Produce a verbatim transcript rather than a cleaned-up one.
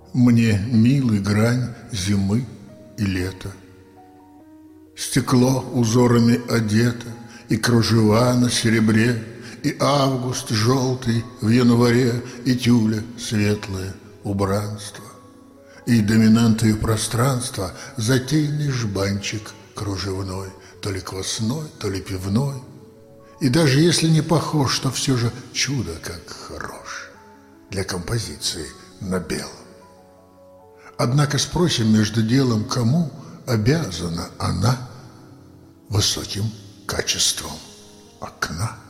Мне милы грань зимы и лета. Стекло узорами одето, и кружева на серебре, и август желтый в январе, и тюля светлое убранство, и доминантой пространства затейный жбанчик кружевной, то ли квасной, то ли пивной. И даже если не похож, то все же чудо как хорош для композиции на белом. Однако спросим между делом, кому обязана она высоким качеством окна.